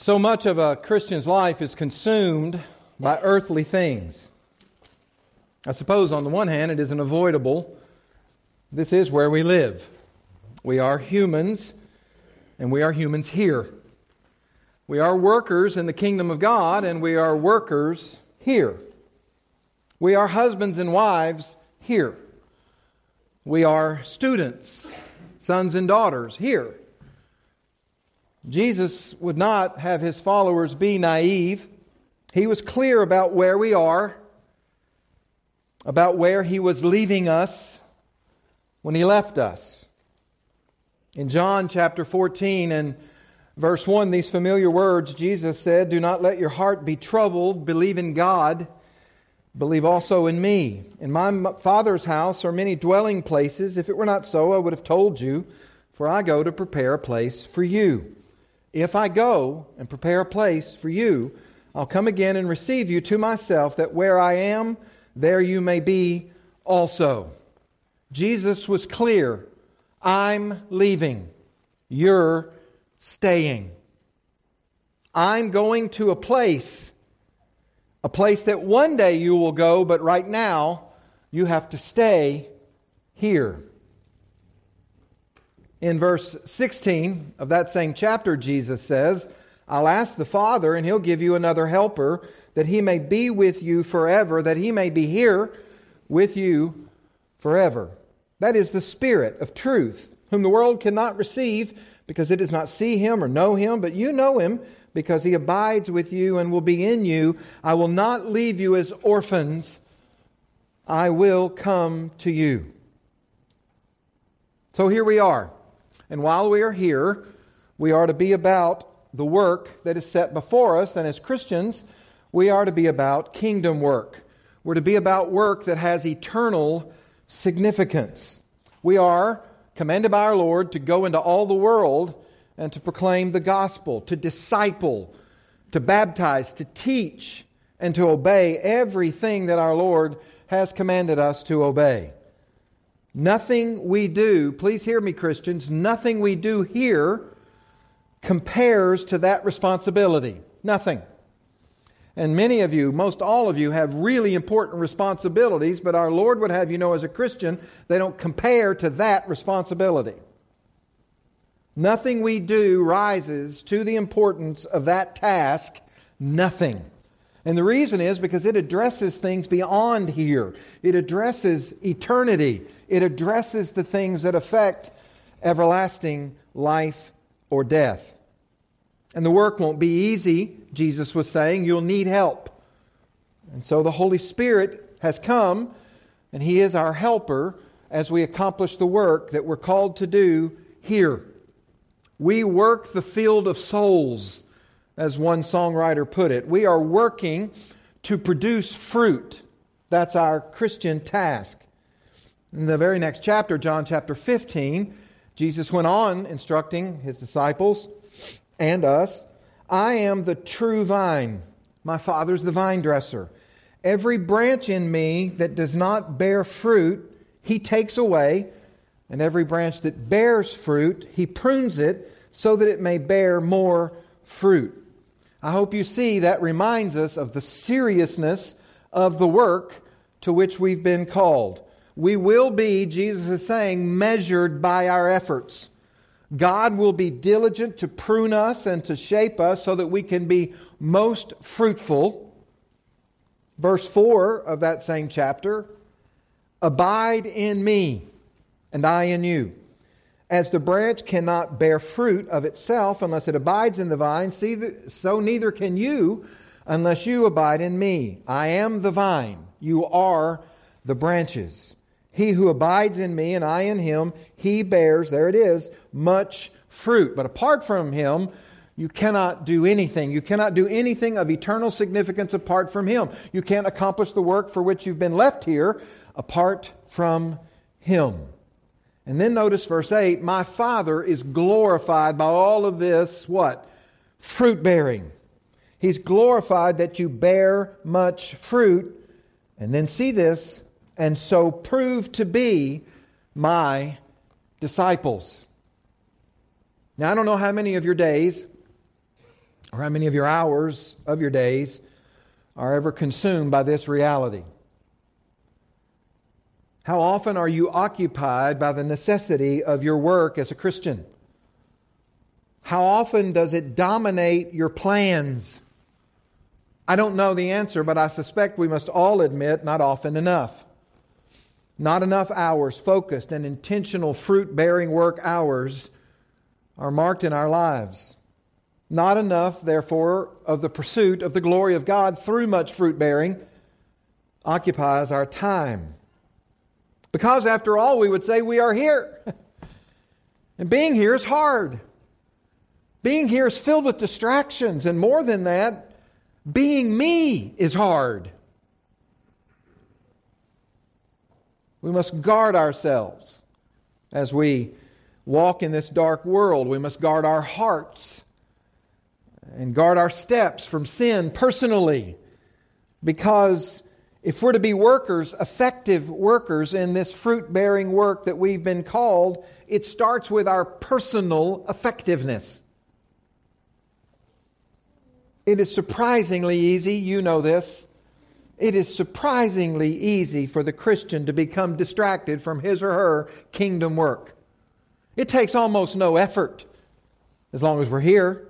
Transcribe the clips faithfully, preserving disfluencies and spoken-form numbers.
So much of a Christian's life is consumed by earthly things. I suppose on the one hand it is unavoidable. This is where we live. We are humans, and we are humans here. We are workers in the kingdom of God, and we are workers here. We are husbands and wives here. We are students, sons and daughters here. Jesus would not have His followers be naive. He was clear about where we are, about where He was leaving us when He left us. In John chapter fourteen and verse one, these familiar words, Jesus said, "Do not let your heart be troubled. Believe in God. Believe also in me. In my Father's house are many dwelling places. If it were not so, I would have told you, for I go to prepare a place for you. If I go and prepare a place for you, I'll come again and receive you to myself, that where I am, there you may be also." Jesus was clear. I'm leaving. You're staying. I'm going to a place, a place that one day you will go, but right now you have to stay here. In verse sixteen of that same chapter, Jesus says, "I'll ask the Father, and He'll give you another helper, that He may be with you forever," that He may be here with you forever. That is the Spirit of truth, whom the world cannot receive, because it does not see Him or know Him, but you know Him, because He abides with you and will be in you. I will not leave you as orphans. I will come to you. So here we are. And while we are here, we are to be about the work that is set before us. And as Christians, we are to be about kingdom work. We're to be about work that has eternal significance. We are commanded by our Lord to go into all the world and to proclaim the gospel, to disciple, to baptize, to teach, and to obey everything that our Lord has commanded us to obey. Nothing we do, please hear me, Christians, nothing we do here compares to that responsibility. Nothing. And many of you, most all of you, have really important responsibilities, but our Lord would have you know as a Christian, they don't compare to that responsibility. Nothing we do rises to the importance of that task. Nothing. And the reason is because it addresses things beyond here. It addresses eternity. It addresses the things that affect everlasting life or death. And the work won't be easy, Jesus was saying. You'll need help. And so the Holy Spirit has come, and He is our helper as we accomplish the work that we're called to do here. We work the field of souls, as one songwriter put it. We are working to produce fruit. That's our Christian task. In the very next chapter, John chapter fifteen, Jesus went on instructing His disciples and us, "I am the true vine. My Father's the vine dresser. Every branch in me that does not bear fruit, He takes away. And every branch that bears fruit, He prunes it so that it may bear more fruit." I hope you see that reminds us of the seriousness of the work to which we've been called. We will be, Jesus is saying, measured by our efforts. God will be diligent to prune us and to shape us so that we can be most fruitful. Verse four of that same chapter, "Abide in me, and I in you. As the branch cannot bear fruit of itself unless it abides in the vine, so neither can you unless you abide in me. I am the vine, you are the branches. He who abides in me and I in him, he bears," there it is, "much fruit. But apart from Him, you cannot do anything. You cannot do anything of eternal significance apart from Him. You can't accomplish the work for which you've been left here apart from Him." And then notice verse eight, "My Father is glorified by all of this," what? Fruit bearing. He's glorified that you bear much fruit. And then see this, "and so prove to be my disciples." Now, I don't know how many of your days or how many of your hours of your days are ever consumed by this reality? How often are you occupied by the necessity of your work as a Christian? How often does it dominate your plans? I don't know the answer, but I suspect we must all admit not often enough. Not enough hours, focused and intentional fruit-bearing work hours are marked in our lives. Not enough, therefore, of the pursuit of the glory of God through much fruit-bearing occupies our time. Because, after all, we would say we are here. And being here is hard. Being here is filled with distractions. And more than that, being me is hard. We must guard ourselves as we walk in this dark world. We must guard our hearts and guard our steps from sin personally. Because if we're to be workers, effective workers in this fruit-bearing work that we've been called, it starts with our personal effectiveness. It is surprisingly easy, you know this, it is surprisingly easy for the Christian to become distracted from his or her kingdom work. It takes almost no effort, as long as we're here.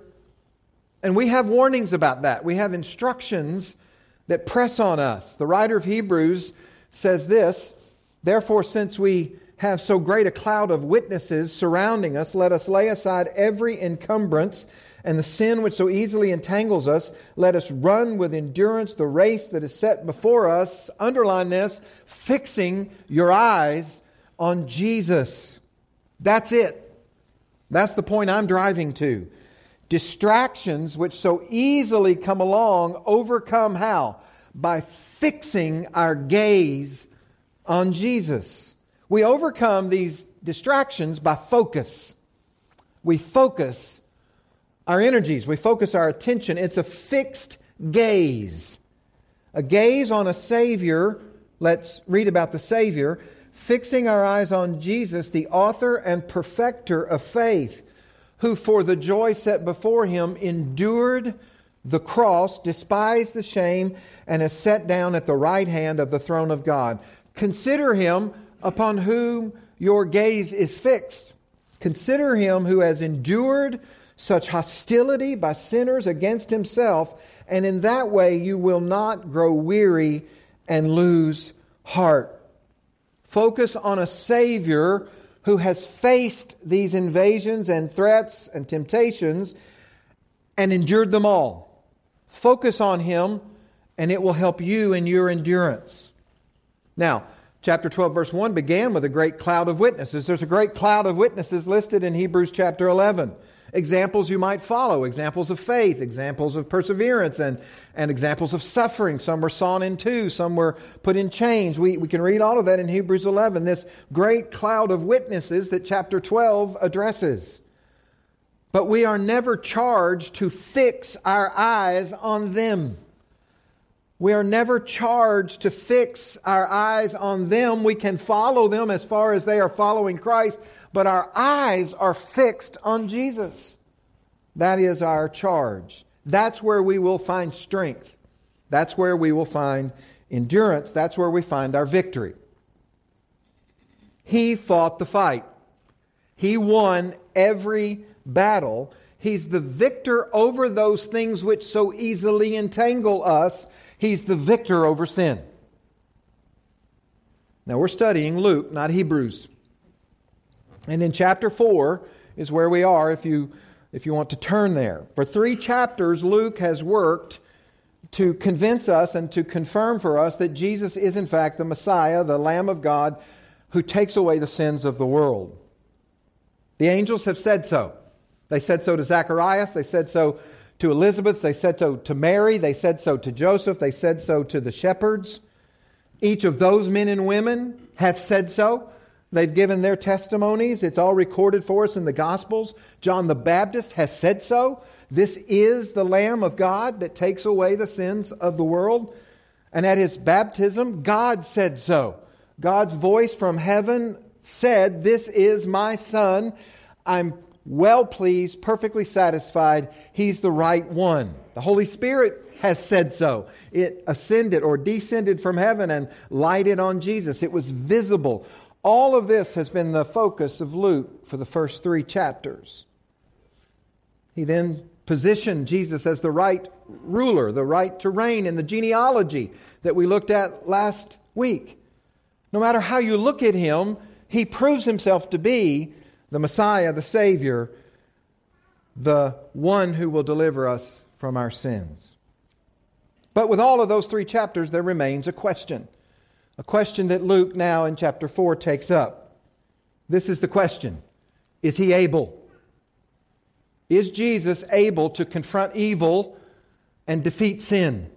And we have warnings about that. We have instructions that press on us. The writer of Hebrews says this, "Therefore, since we have so great a cloud of witnesses surrounding us, let us lay aside every encumbrance and the sin which so easily entangles us. Let us run with endurance the race that is set before us." Underline this, fixing your eyes on Jesus. That's it. That's the point I'm driving to. Distractions which so easily come along overcome how? By fixing our gaze on Jesus. We overcome these distractions by focus. We focus our energies. We focus our attention. It's a fixed gaze. A gaze on a Savior. Let's read about the Savior. Fixing our eyes on Jesus, the author and perfecter of faith, who for the joy set before Him endured the cross, despised the shame, and is set down at the right hand of the throne of God. Consider Him upon whom your gaze is fixed. Consider Him who has endured such hostility by sinners against Himself, and in that way you will not grow weary and lose heart. Focus on a Savior who has faced these invasions and threats and temptations and endured them all. Focus on Him, and it will help you in your endurance. Now, chapter twelve, verse one began with a great cloud of witnesses. There's a great cloud of witnesses listed in Hebrews chapter eleven. Examples you might follow, examples of faith, examples of perseverance, and, and examples of suffering. Some were sawn in two, some were put in chains. We, we can read all of that in Hebrews eleven, this great cloud of witnesses that chapter twelve addresses. But we are never charged to fix our eyes on them. We are never charged to fix our eyes on them. We can follow them as far as they are following Christ, but our eyes are fixed on Jesus. That is our charge. That's where we will find strength. That's where we will find endurance. That's where we find our victory. He fought the fight. He won every battle. He's the victor over those things which so easily entangle us. He's the victor over sin. Now we're studying Luke, not Hebrews. And in chapter four is where we are if you, if you want to turn there. For three chapters, Luke has worked to convince us and to confirm for us that Jesus is in fact the Messiah, the Lamb of God, who takes away the sins of the world. The angels have said so. They said so to Zacharias. They said so to Elizabeth. They said so to Mary. They said so to Joseph. They said so to the shepherds. Each of those men and women have said so. They've given their testimonies. It's all recorded for us in the Gospels. John the Baptist has said so. This is the Lamb of God that takes away the sins of the world. And at His baptism, God said so. God's voice from heaven said, "This is my Son. I'm well pleased, perfectly satisfied. He's the right one. The Holy Spirit has said so. It ascended or descended from heaven and lighted on Jesus. It was visible. All of this has been the focus of Luke for the first three chapters. He then positioned Jesus as the right ruler, the right to reign in the genealogy that we looked at last week. No matter how you look at him, he proves himself to be the Messiah, the Savior, the one who will deliver us from our sins. But with all of those three chapters, there remains a question. A question that Luke now in chapter four takes up. This is the question. Is he able? Is Jesus able to confront evil and defeat sin?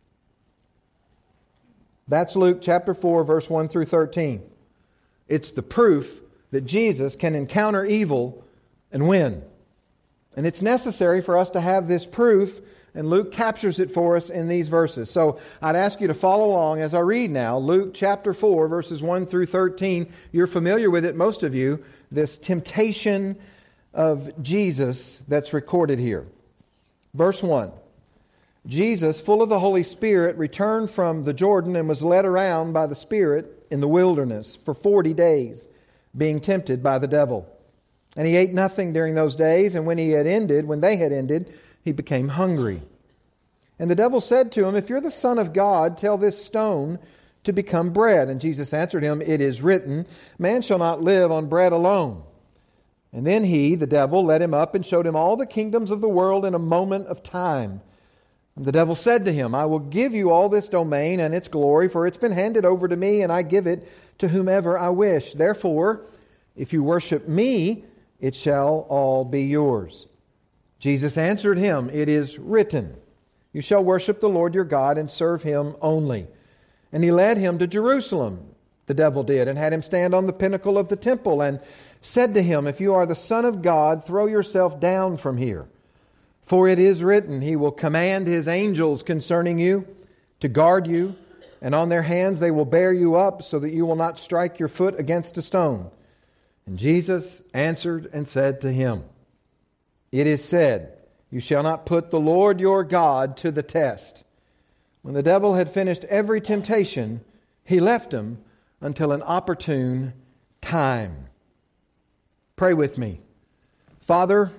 That's Luke chapter four, verse one through thirteen. It's the proof that Jesus can encounter evil and win. And it's necessary for us to have this proof, and Luke captures it for us in these verses. So I'd ask you to follow along as I read now Luke chapter four, verses one through thirteen. You're familiar with it, most of you, this temptation of Jesus that's recorded here. Verse one. Jesus, full of the Holy Spirit, returned from the Jordan and was led around by the Spirit in the wilderness for forty days, being tempted by the devil. And he ate nothing during those days, and when he had ended, when they had ended, he became hungry. And the devil said to him, "If you're the Son of God, tell this stone to become bread." And Jesus answered him, "It is written, man shall not live on bread alone." And then he, the devil, led him up and showed him all the kingdoms of the world in a moment of time. And the devil said to him, "I will give you all this domain and its glory, for it's been handed over to me, and I give it to whomever I wish. Therefore, if you worship me, it shall all be yours." Jesus answered him, "It is written, you shall worship the Lord your God and serve him only." And he led him to Jerusalem, the devil did, and had him stand on the pinnacle of the temple, and said to him, "If you are the Son of God, throw yourself down from here. For it is written, he will command his angels concerning you to guard you, and on their hands they will bear you up, so that you will not strike your foot against a stone." And Jesus answered and said to him, "It is said, you shall not put the Lord your God to the test." When the devil had finished every temptation, he left him until an opportune time. Pray with me. Father,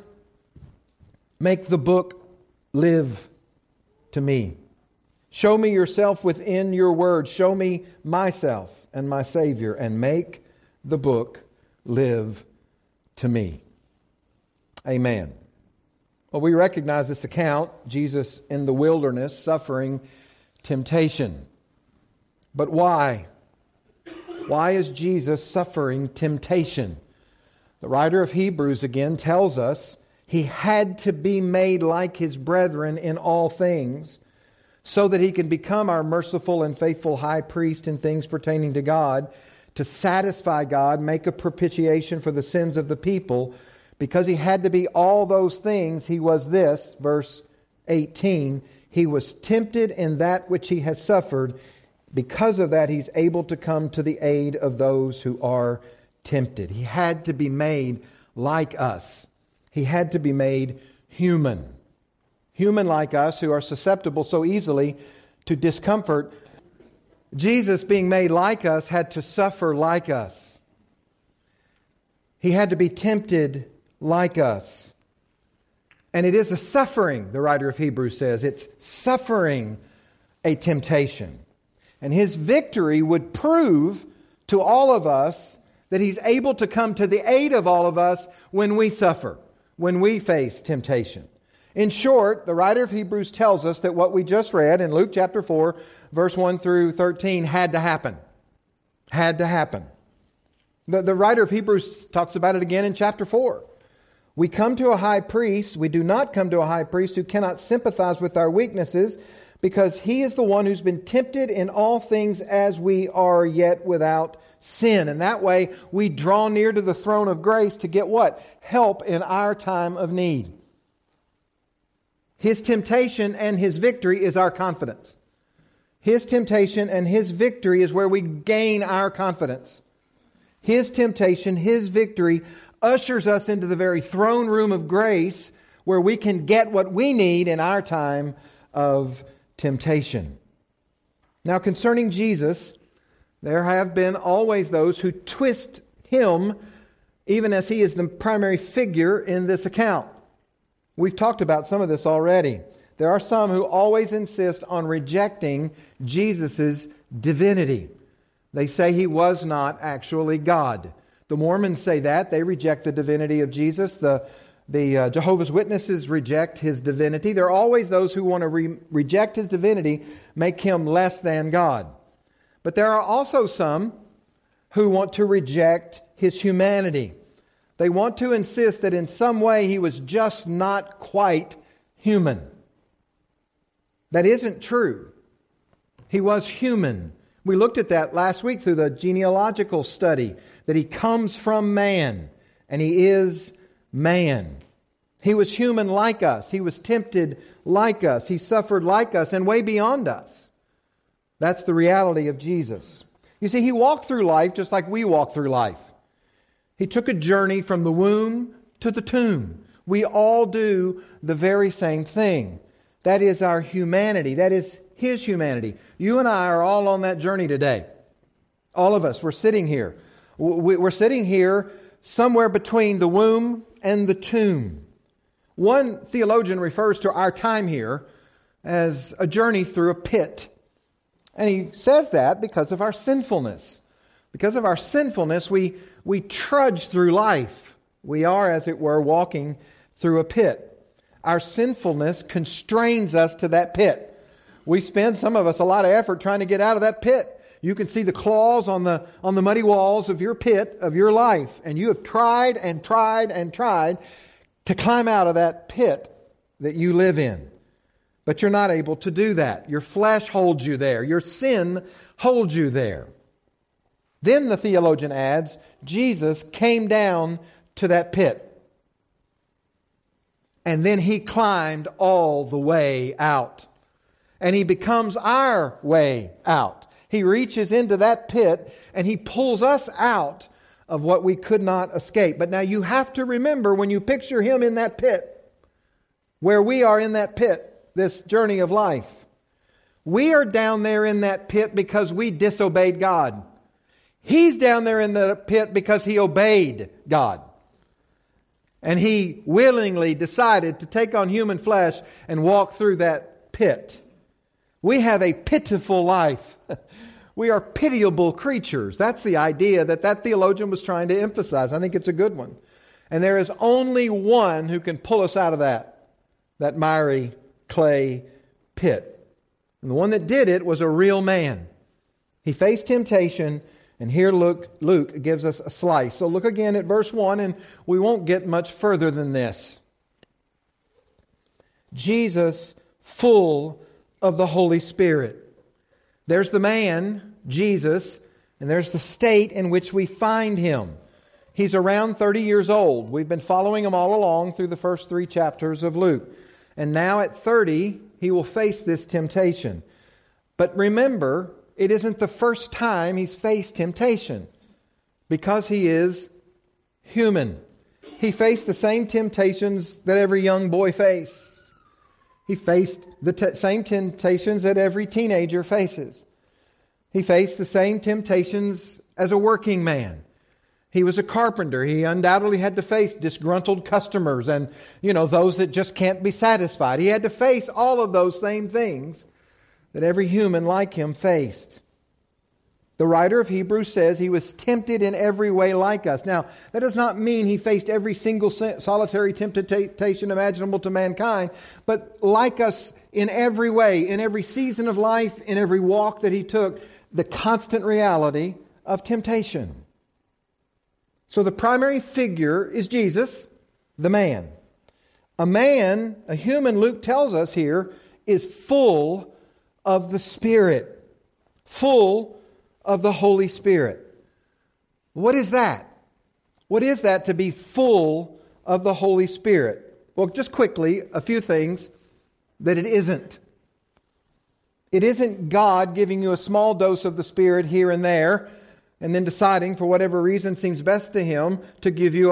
make the book live to me. Show me yourself within your word. Show me myself and my Savior, and make the book live to me. Amen. Well, we recognize this account, Jesus in the wilderness suffering temptation. But why? Why is Jesus suffering temptation? The writer of Hebrews again tells us he had to be made like his brethren in all things, so that he can become our merciful and faithful high priest in things pertaining to God, to satisfy God, make a propitiation for the sins of the people. Because he had to be all those things, he was this, verse eighteen, he was tempted in that which he has suffered. Because of that, he's able to come to the aid of those who are tempted. He had to be made like us. He had to be made human. Human like us, who are susceptible so easily to discomfort. Jesus, being made like us, had to suffer like us. He had to be tempted like us. And it is a suffering, the writer of Hebrews says. It's suffering a temptation. And his victory would prove to all of us that he's able to come to the aid of all of us when we suffer, when we face temptation. In short, the writer of Hebrews tells us that what we just read in Luke chapter four, verse one through thirteen, had to happen. Had to happen. The, the writer of Hebrews talks about it again in chapter four. We come to a high priest. We do not come to a high priest who cannot sympathize with our weaknesses, because he is the one who's been tempted in all things as we are, yet without sin. And that way we draw near to the throne of grace to get what? Help in our time of need. His temptation and his victory is our confidence. His temptation and his victory is where we gain our confidence. His temptation, his victory ushers us into the very throne room of grace where we can get what we need in our time of temptation. Now, concerning Jesus, there have been always those who twist Him even as He is the primary figure in this account. We've talked about some of this already. There are some who always insist on rejecting Jesus' divinity. They say He was not actually God. The Mormons say that. They reject the divinity of Jesus. The, the uh, Jehovah's Witnesses reject His divinity. There are always those who want to re- reject His divinity, make Him less than God. But there are also some who want to reject His humanity. They want to insist that in some way He was just not quite human. That isn't true. He was human. We looked at that last week through the genealogical study, that He comes from man, and He is man. He was human like us. He was tempted like us. He suffered like us and way beyond us. That's the reality of Jesus. You see, He walked through life just like we walk through life. He took a journey from the womb to the tomb. We all do the very same thing. That is our humanity. That is His humanity. You and I are all on that journey today. All of us. We're sitting here. We're sitting here somewhere between the womb and the tomb. One theologian refers to our time here as a journey through a pit. And he says that because of our sinfulness. Because of our sinfulness, we, we trudge through life. We are, as it were, walking through a pit. Our sinfulness constrains us to that pit. We spend, some of us, a lot of effort trying to get out of that pit. You can see the claws on the, on the muddy walls of your pit, of your life. And you have tried and tried and tried to climb out of that pit that you live in. But you're not able to do that. Your flesh holds you there. Your sin holds you there. Then the theologian adds, Jesus came down to that pit. And then He climbed all the way out. And He becomes our way out. He reaches into that pit and He pulls us out of what we could not escape. But now you have to remember, when you picture Him in that pit, where we are in that pit, this journey of life, we are down there in that pit because we disobeyed God. He's down there in the pit because He obeyed God. And He willingly decided to take on human flesh and walk through that pit. We have a pitiful life. We are pitiable creatures. That's the idea that that theologian was trying to emphasize. I think it's a good one. And there is only one who can pull us out of that, that miry clay pit. And the one that did it was a real man. He faced temptation. And here Luke, Luke gives us a slice. So look again at verse one, and we won't get much further than this. Jesus, full of the Holy Spirit. There's the man, Jesus, and there's the state in which we find Him. He's around thirty years old. We've been following him all along through the first three chapters of Luke. And now at thirty, he will face this temptation. But remember, it isn't the first time he's faced temptation, because he is human. He faced the same temptations that every young boy faced. He faced the t- same temptations that every teenager faces. He faced the same temptations as a working man. He was a carpenter. He undoubtedly had to face disgruntled customers and, you know, those that just can't be satisfied. He had to face all of those same things that every human like him faced. The writer of Hebrews says he was tempted in every way like us. Now, that does not mean he faced every single solitary temptation imaginable to mankind, but like us in every way, in every season of life, in every walk that he took, the constant reality of temptation. So the primary figure is Jesus, the man. A man, a human, Luke tells us here, is full of the Spirit. Full of the Holy Spirit. What is that? What is that to be full of the Holy Spirit? Well, just quickly, a few things that it isn't. It isn't God giving you a small dose of the Spirit here and there, and then deciding for whatever reason seems best to Him to give you a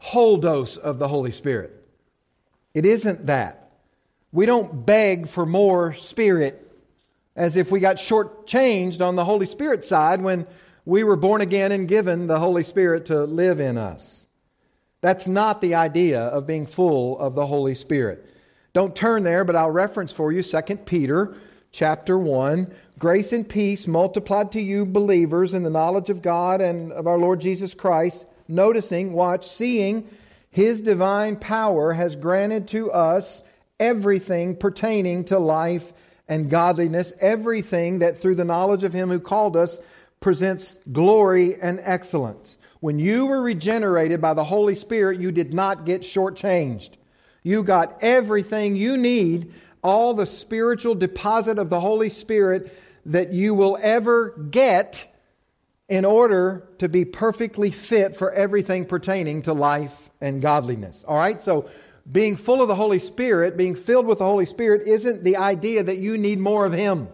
whole dose of the Holy Spirit. It isn't that. We don't beg for more Spirit as if we got shortchanged on the Holy Spirit side when we were born again and given the Holy Spirit to live in us. That's not the idea of being full of the Holy Spirit. Don't turn there, but I'll reference for you Second Peter chapter one. Grace and peace multiplied to you believers in the knowledge of God and of our Lord Jesus Christ, noticing, watch, seeing His divine power has granted to us everything pertaining to life and godliness, everything that through the knowledge of Him who called us presents glory and excellence. When you were regenerated by the Holy Spirit, you did not get shortchanged. You got everything you need, all the spiritual deposit of the Holy Spirit that you will ever get in order to be perfectly fit for everything pertaining to life and godliness. All right? So being full of the Holy Spirit, being filled with the Holy Spirit isn't the idea that you need more of Him.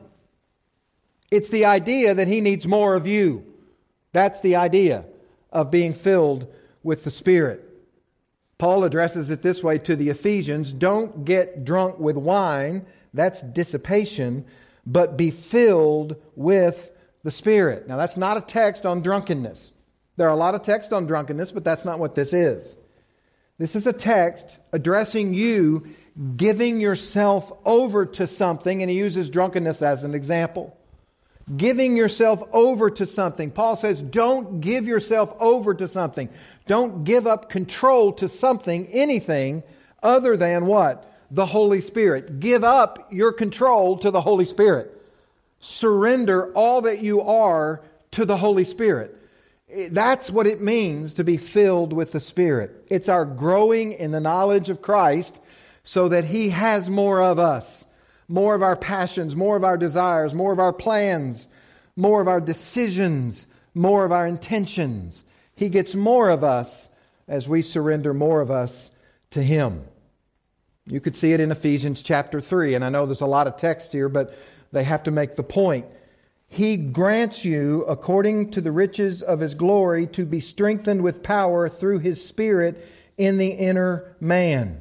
It's the idea that He needs more of you. That's the idea of being filled with the Spirit. Paul addresses it this way to the Ephesians: don't get drunk with wine, that's dissipation, but be filled with the Spirit. Now that's not a text on drunkenness. There are a lot of texts on drunkenness, but that's not what this is. This is a text addressing you giving yourself over to something, and he uses drunkenness as an example. Giving yourself over to something. Paul says, don't give yourself over to something. Don't give up control to something, anything, other than what? The Holy Spirit. Give up your control to the Holy Spirit. Surrender all that you are to the Holy Spirit. That's what it means to be filled with the Spirit. It's our growing in the knowledge of Christ so that He has more of us. More of our passions, more of our desires, more of our plans, more of our decisions, more of our intentions. He gets more of us as we surrender more of us to Him. You could see it in Ephesians chapter three, and I know there's a lot of text here, but they have to make the point. He grants you, according to the riches of His glory, to be strengthened with power through His Spirit in the inner man,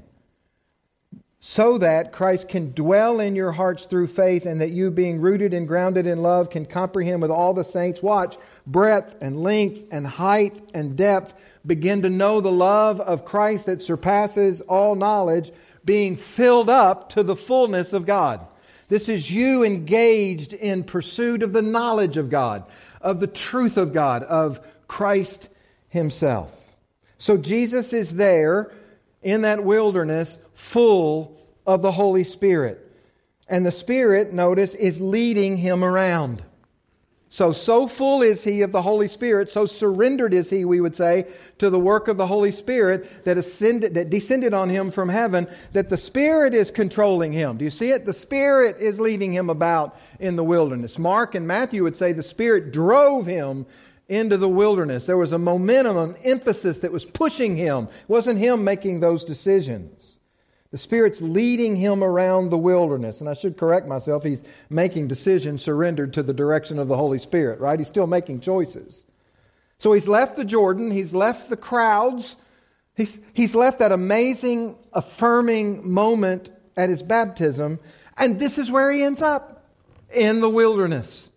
so that Christ can dwell in your hearts through faith, and that you, being rooted and grounded in love, can comprehend with all the saints, watch, breadth and length and height and depth, begin to know the love of Christ that surpasses all knowledge, being filled up to the fullness of God. This is you engaged in pursuit of the knowledge of God, of the truth of God, of Christ Himself. So Jesus is there in that wilderness full of the Holy Spirit. And the Spirit, notice, is leading Him around. So, so full is He of the Holy Spirit, so surrendered is He, we would say, to the work of the Holy Spirit that ascended, that descended on Him from heaven, that the Spirit is controlling Him. Do you see it? The Spirit is leading Him about in the wilderness. Mark and Matthew would say the Spirit drove Him into the wilderness. There was a momentum, an emphasis that was pushing Him. It wasn't Him making those decisions. The Spirit's leading Him around the wilderness. And I should correct myself. He's making decisions surrendered to the direction of the Holy Spirit, right? He's still making choices. So He's left the Jordan. He's left the crowds. He's, he's left that amazing, affirming moment at His baptism. And this is where He ends up, in the wilderness.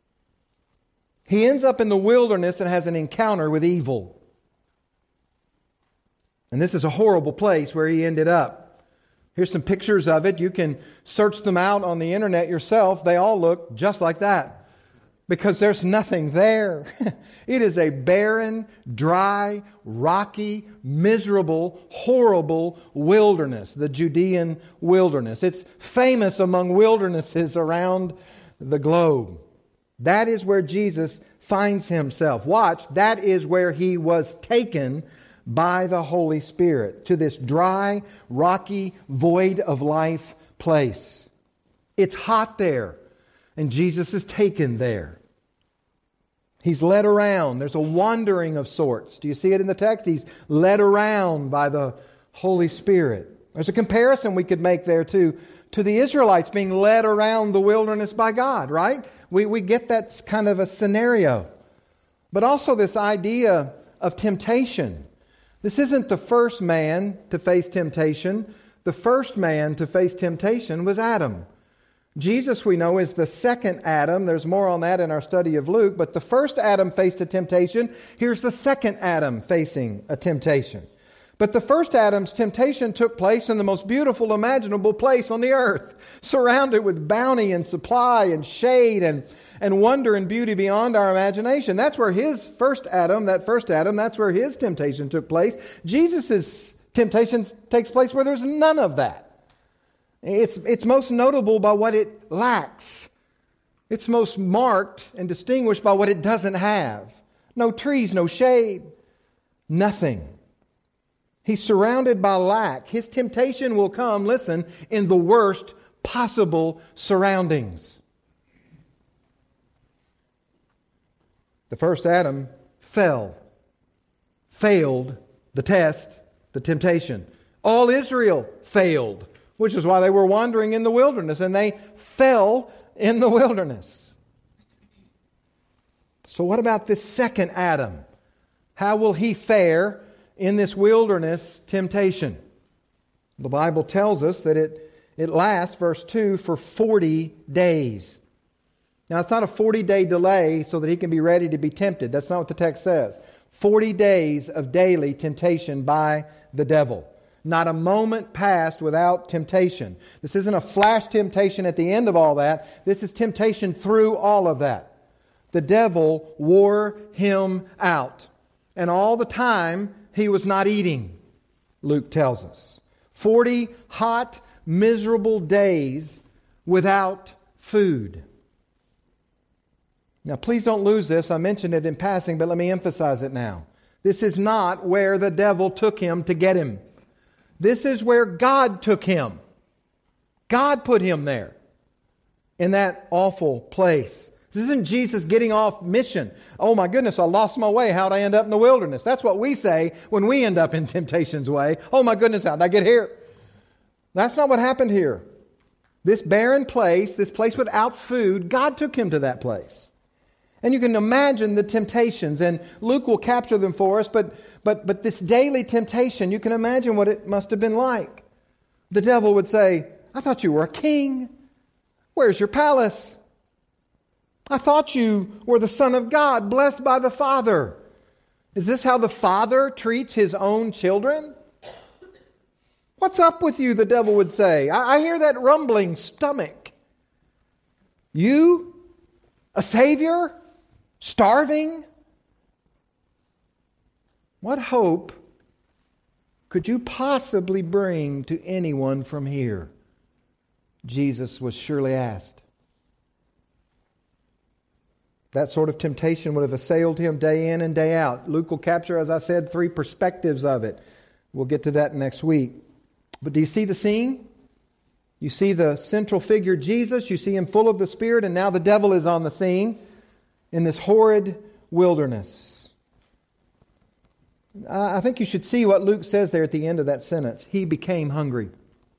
He ends up in the wilderness and has an encounter with evil. And this is a horrible place where He ended up. Here's some pictures of it. You can search them out on the internet yourself. They all look just like that, because there's nothing there. It is a barren, dry, rocky, miserable, horrible wilderness, the Judean wilderness. It's famous among wildernesses around the globe. That is where Jesus finds Himself. Watch, that is where He was taken by the Holy Spirit, to this dry, rocky, void of life place. It's hot there, and Jesus is taken there. He's led around. There's a wandering of sorts. Do you see it in the text? He's led around by the Holy Spirit. There's a comparison we could make there too, to the Israelites being led around the wilderness by God, right? We, we get that kind of a scenario. But also this idea of temptation. This isn't the first man to face temptation. The first man to face temptation was Adam. Jesus, we know, is the second Adam. There's more on that in our study of Luke. But the first Adam faced a temptation. Here's the second Adam facing a temptation. But the first Adam's temptation took place in the most beautiful imaginable place on the earth, surrounded with bounty and supply and shade and, and wonder and beauty beyond our imagination. That's where his first Adam, that first Adam, that's where his temptation took place. Jesus' temptation takes place where there's none of that. It's, it's most notable by what it lacks. It's most marked and distinguished by what it doesn't have. No trees, no shade, nothing. He's surrounded by lack. His temptation will come, listen, in the worst possible surroundings. The first Adam fell, failed the test, the temptation. All Israel failed, which is why they were wandering in the wilderness, and they fell in the wilderness. So what about this second Adam? How will he fare in this wilderness temptation? The Bible tells us that it, it lasts, verse two, for forty days. Now, it's not a forty-day delay so that he can be ready to be tempted. That's not what the text says. forty days of daily temptation by the devil. Not a moment passed without temptation. This isn't a flash temptation at the end of all that. This is temptation through all of that. The devil wore him out. And all the time, he was not eating, Luke tells us. Forty hot, miserable days without food. Now, please don't lose this. I mentioned it in passing, but let me emphasize it now. This is not where the devil took him to get him. This is where God took him. God put him there, in that awful place. This isn't Jesus getting off mission. Oh my goodness, I lost my way. How'd I end up in the wilderness? That's what we say when we end up in temptation's way. Oh my goodness, how'd I get here? That's not what happened here. This barren place, this place without food, God took him to that place. And you can imagine the temptations, and Luke will capture them for us, but, but, but this daily temptation, you can imagine what it must have been like. The devil would say, I thought you were a king. Where's your palace? I thought you were the Son of God, blessed by the Father. Is this how the Father treats His own children? What's up with you, the devil would say. I, I hear that rumbling stomach. You, a Savior, starving? What hope could you possibly bring to anyone from here? Jesus was surely asked. That sort of temptation would have assailed him day in and day out. Luke will capture, as I said, three perspectives of it. We'll get to that next week. But do you see the scene? You see the central figure, Jesus. You see him full of the Spirit, and now the devil is on the scene in this horrid wilderness. I think you should see what Luke says there at the end of that sentence. He became hungry.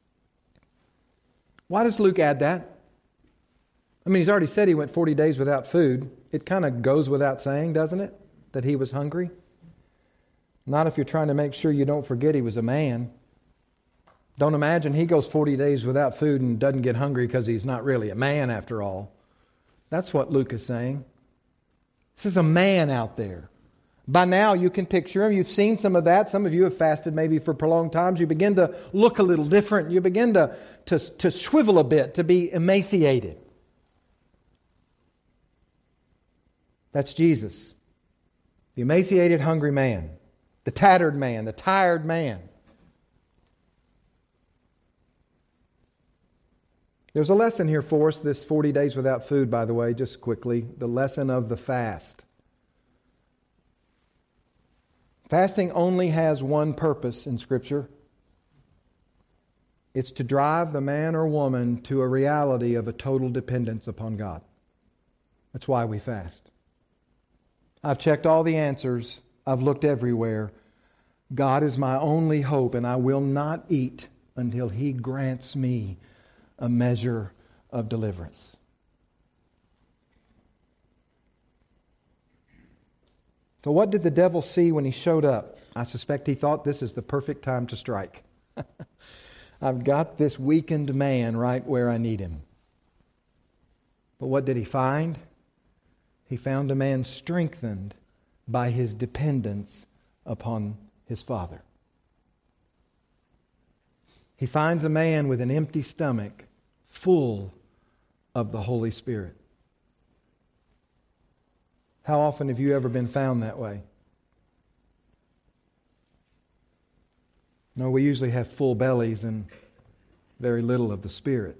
Why does Luke add that? I mean, he's already said he went forty days without food. It kind of goes without saying, doesn't it? That he was hungry. Not if you're trying to make sure you don't forget he was a man. Don't imagine he goes forty days without food and doesn't get hungry because he's not really a man after all. That's what Luke is saying. This is a man out there. By now you can picture him. You've seen some of that. Some of you have fasted maybe for prolonged times. You begin to look a little different. You begin to, to, to shrivel a bit, to be emaciated. That's Jesus. The emaciated, hungry man. The tattered man. The tired man. There's a lesson here for us, this forty days without food, by the way, just quickly. The lesson of the fast. Fasting only has one purpose in Scripture. It's to drive the man or woman to a reality of a total dependence upon God. That's why we fast. I've checked all the answers. I've looked everywhere. God is my only hope, and I will not eat until He grants me a measure of deliverance. So what did the devil see when he showed up? I suspect he thought this is the perfect time to strike. I've got this weakened man right where I need him. But what did he find? He found a man strengthened by his dependence upon his Father. He finds a man with an empty stomach, full of the Holy Spirit. How often have you ever been found that way? No, we usually have full bellies and very little of the Spirit.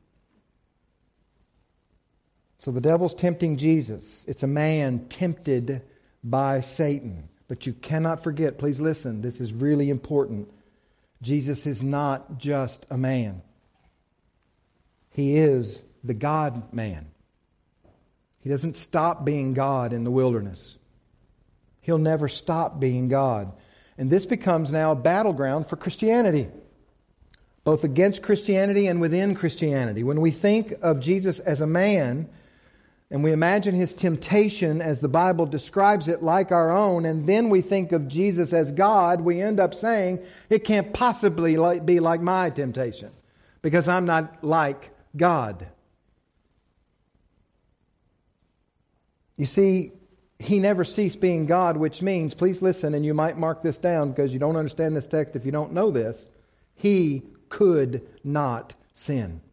So the devil's tempting Jesus. It's a man tempted by Satan. But you cannot forget, please listen, this is really important. Jesus is not just a man. He is the God-man. He doesn't stop being God in the wilderness. He'll never stop being God. And this becomes now a battleground for Christianity, both against Christianity and within Christianity. When we think of Jesus as a man, and we imagine His temptation as the Bible describes it like our own, and then we think of Jesus as God, we end up saying, it can't possibly be like my temptation, because I'm not like God. You see, He never ceased being God, which means, please listen, and you might mark this down because you don't understand this text if you don't know this, He could not sin.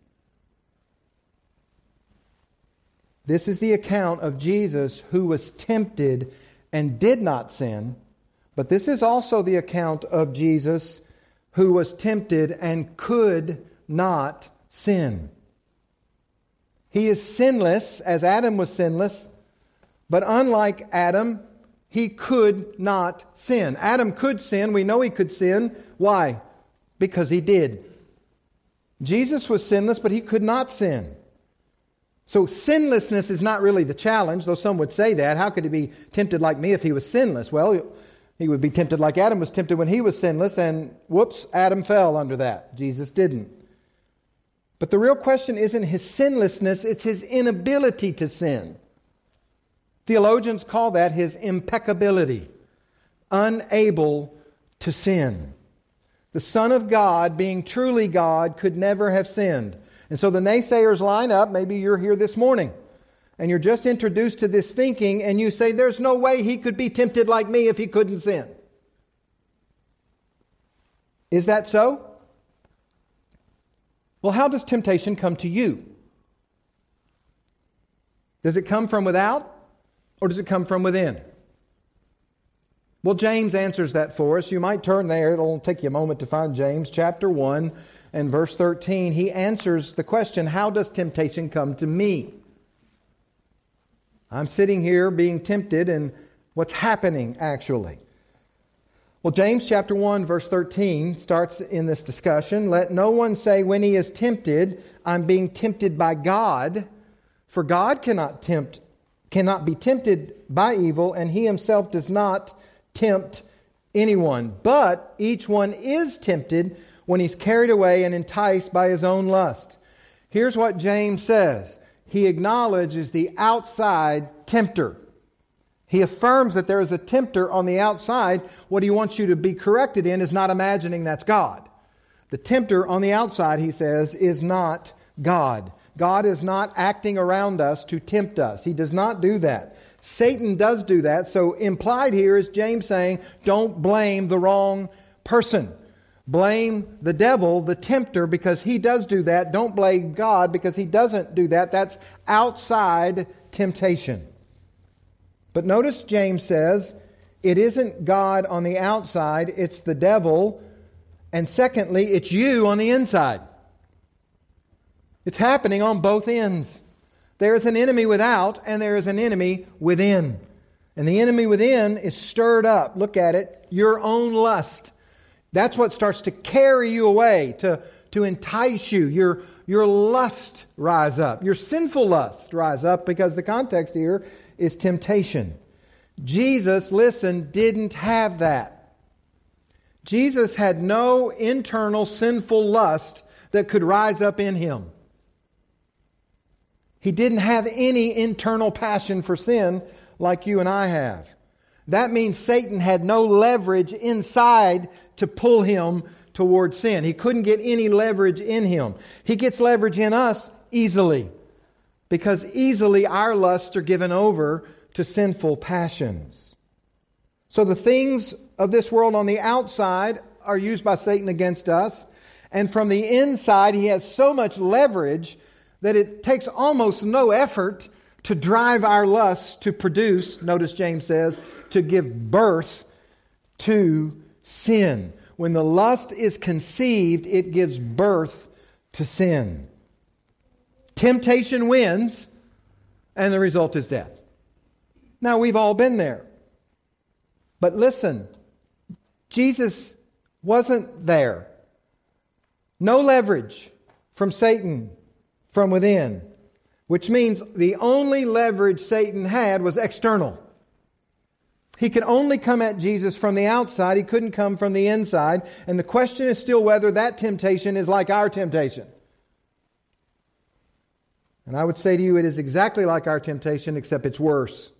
This is the account of Jesus who was tempted and did not sin, but this is also the account of Jesus who was tempted and could not sin. He is sinless, as Adam was sinless, but unlike Adam, he could not sin. Adam could sin. We know he could sin. Why? Because he did. Jesus was sinless, but he could not sin. So sinlessness is not really the challenge, though some would say that. How could he be tempted like me if he was sinless? Well, he would be tempted like Adam was tempted when he was sinless, and whoops, Adam fell under that. Jesus didn't. But the real question isn't his sinlessness, it's his inability to sin. Theologians call that his impeccability, unable to sin. The Son of God, being truly God, could never have sinned. And so the naysayers line up. Maybe you're here this morning and you're just introduced to this thinking and you say, there's no way he could be tempted like me if he couldn't sin. Is that so? Well, how does temptation come to you? Does it come from without or does it come from within? Well, James answers that for us. You might turn there. It'll take you a moment to find James chapter one. And verse thirteen, he answers the question, how does temptation come to me? I'm sitting here being tempted, and what's happening actually? Well, James chapter one, verse thirteen starts in this discussion. Let no one say when he is tempted, I'm being tempted by God, for God cannot tempt, cannot be tempted by evil, and He Himself does not tempt anyone. But each one is tempted when he's carried away and enticed by his own lust. Here's what James says. He acknowledges the outside tempter. He affirms that there is a tempter on the outside. What he wants you to be corrected in is not imagining that's God. The tempter on the outside, he says, is not God. God is not acting around us to tempt us. He does not do that. Satan does do that. So implied here is James saying, don't blame the wrong person. Blame the devil, the tempter, because he does do that. Don't blame God because He doesn't do that. That's outside temptation. But notice James says, it isn't God on the outside, it's the devil. And secondly, it's you on the inside. It's happening on both ends. There is an enemy without and there is an enemy within. And the enemy within is stirred up. Look at it. Your own lust. That's what starts to carry you away, to, to entice you. Your, your lust rise up. Your sinful lust rise up, because the context here is temptation. Jesus, listen, didn't have that. Jesus had no internal sinful lust that could rise up in Him. He didn't have any internal passion for sin like you and I have. that means Satan had no leverage inside to pull him towards sin. He couldn't get any leverage in him. He gets leverage in us easily, because easily our lusts are given over to sinful passions. So the things of this world on the outside are used by Satan against us. And from the inside, he has so much leverage that it takes almost no effort to drive our lusts to produce, notice James says, to give birth to sin. When the lust is conceived, it gives birth to sin. Temptation wins, and the result is death. Now, we've all been there. But listen, Jesus wasn't there. No leverage from Satan from within, which means the only leverage Satan had was external. He could only come at Jesus from the outside. He couldn't come from the inside. And the question is still whether that temptation is like our temptation. And I would say to you, it is exactly like our temptation, except it's worse.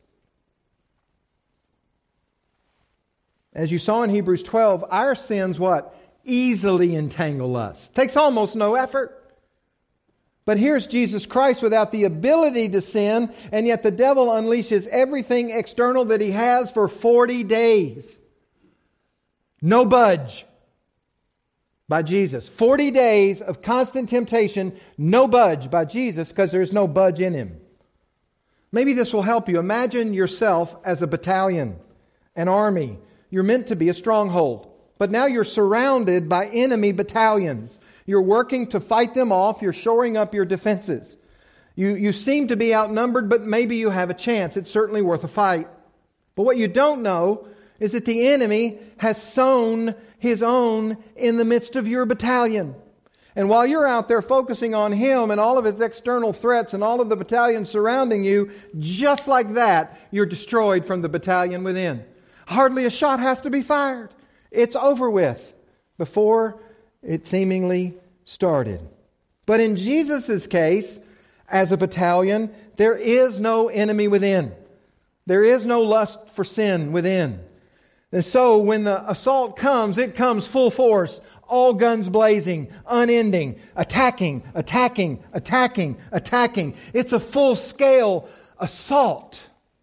As you saw in Hebrews twelve, our sins, what? Easily entangle us. Takes almost no effort. But here's Jesus Christ without the ability to sin, and yet the devil unleashes everything external that he has for forty days. No budge by Jesus. forty days of constant temptation, no budge by Jesus, because there's no budge in him. Maybe this will help you. Imagine yourself as a battalion, an army. You're meant to be a stronghold. But now you're surrounded by enemy battalions. You're working to fight them off. You're shoring up your defenses. You, you seem to be outnumbered, but maybe you have a chance. It's certainly worth a fight. But what you don't know is that the enemy has sown his own in the midst of your battalion. And while you're out there focusing on him and all of his external threats and all of the battalions surrounding you, just like that, you're destroyed from the battalion within. Hardly a shot has to be fired. It's over with before it seemingly started. But in Jesus' case, as a battalion, there is no enemy within. There is no lust for sin within. And so when the assault comes, it comes full force, all guns blazing, unending, attacking, attacking, attacking, attacking. It's a full-scale assault.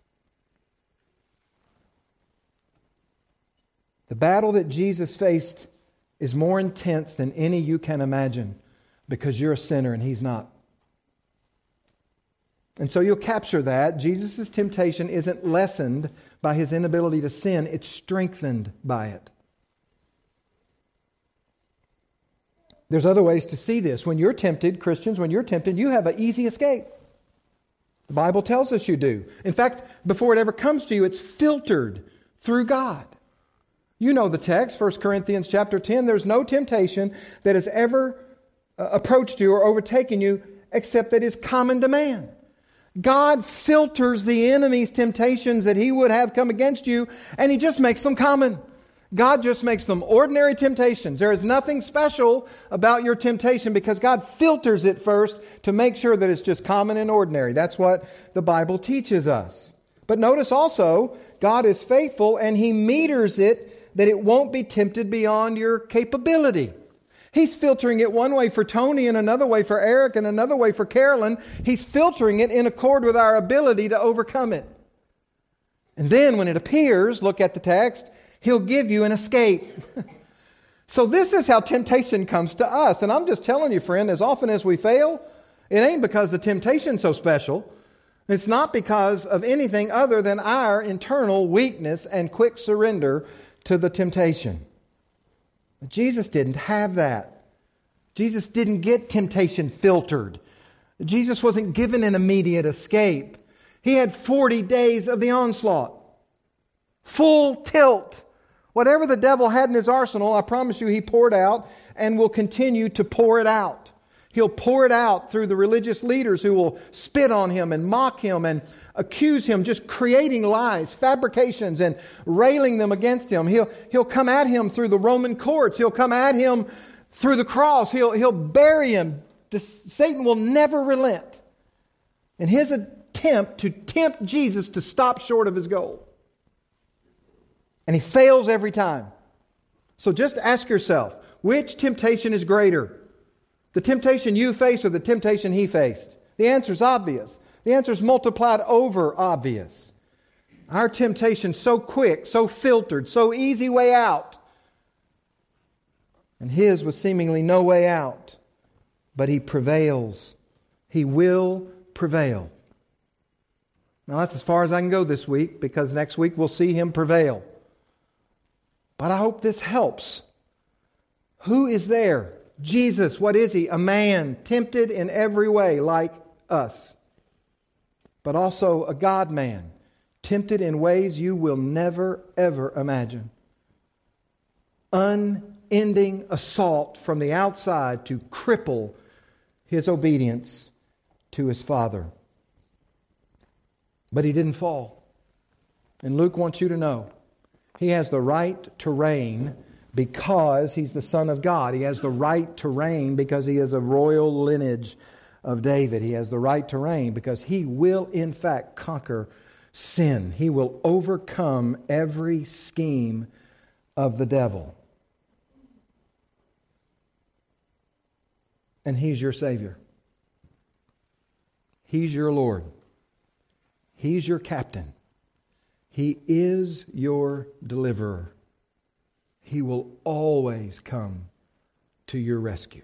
The battle that Jesus faced is more intense than any you can imagine, because you're a sinner and he's not. And so you'll capture that. Jesus' temptation isn't lessened by his inability to sin. It's strengthened by it. There's other ways to see this. When you're tempted, Christians, when you're tempted, you have an easy escape. The Bible tells us you do. In fact, before it ever comes to you, it's filtered through God. You know the text, First Corinthians chapter ten. There's no temptation that has ever uh, approached you or overtaken you except that is common to man. God filters the enemy's temptations that he would have come against you, and he just makes them common. God just makes them ordinary temptations. There is nothing special about your temptation because God filters it first to make sure that it's just common and ordinary. That's what the Bible teaches us. But notice also, God is faithful and he meters it that it won't be tempted beyond your capability. He's filtering it one way for Tony and another way for Eric and another way for Carolyn. He's filtering it in accord with our ability to overcome it. And then when it appears, look at the text, he'll give you an escape. So this is how temptation comes to us. And I'm just telling you, friend, as often as we fail, it ain't because the temptation's so special. It's not because of anything other than our internal weakness and quick surrender to the temptation. But Jesus didn't have that. Jesus didn't get temptation filtered. Jesus wasn't given an immediate escape. He had forty days of the onslaught. Full tilt. Whatever the devil had in his arsenal, I promise you he poured out and will continue to pour it out. He'll pour it out through the religious leaders who will spit on him and mock him and accuse him, just creating lies, fabrications, and railing them against him. He'll, he'll come at him through the Roman courts. He'll come at him through the cross. He'll, he'll bury him. Satan will never relent in his attempt to tempt Jesus to stop short of his goal. And he fails every time. So just ask yourself, which temptation is greater? The temptation you face or the temptation he faced? The answer is obvious. The answer is multiplied over obvious. Our temptation so quick, so filtered, so easy way out. And his was seemingly no way out. But he prevails. He will prevail. Now that's as far as I can go this week, because next week we'll see him prevail. But I hope this helps. Who is there? Jesus. What is he? A man tempted in every way like us. But also a God-man, tempted in ways you will never, ever imagine. Unending assault from the outside to cripple his obedience to his Father. But he didn't fall. And Luke wants you to know, he has the right to reign because he's the Son of God. He has the right to reign because he is a royal lineage of David. He has the right to reign because he will in fact conquer sin. He will overcome every scheme of the devil. And he's your Savior. He's your Lord. He's your captain. He is your deliverer. He will always come to your rescue.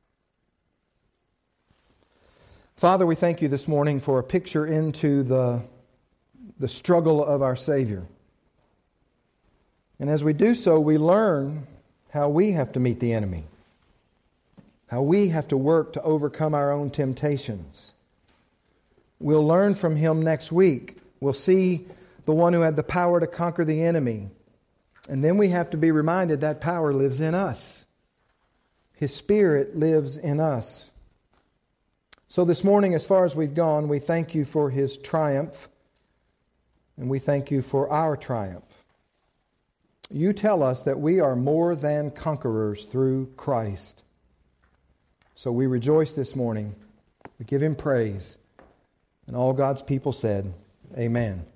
Father, we thank you this morning for a picture into the, the struggle of our Savior. And as we do so, we learn how we have to meet the enemy, how we have to work to overcome our own temptations. We'll learn from him next week. We'll see the one who had the power to conquer the enemy. And then we have to be reminded that power lives in us. His Spirit lives in us. So this morning, as far as we've gone, we thank you for his triumph. And we thank you for our triumph. You tell us that we are more than conquerors through Christ. So we rejoice this morning. We give him praise. And all God's people said, amen.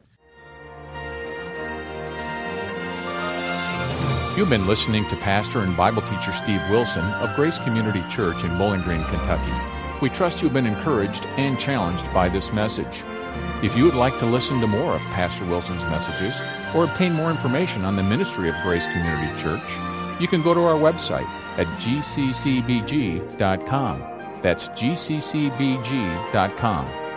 You've been listening to Pastor and Bible teacher Steve Wilson of Grace Community Church in Bowling Green, Kentucky. We trust you've been encouraged and challenged by this message. If you would like to listen to more of Pastor Wilson's messages or obtain more information on the ministry of Grace Community Church, you can go to our website at g c c b g dot com. That's g c c b g dot com.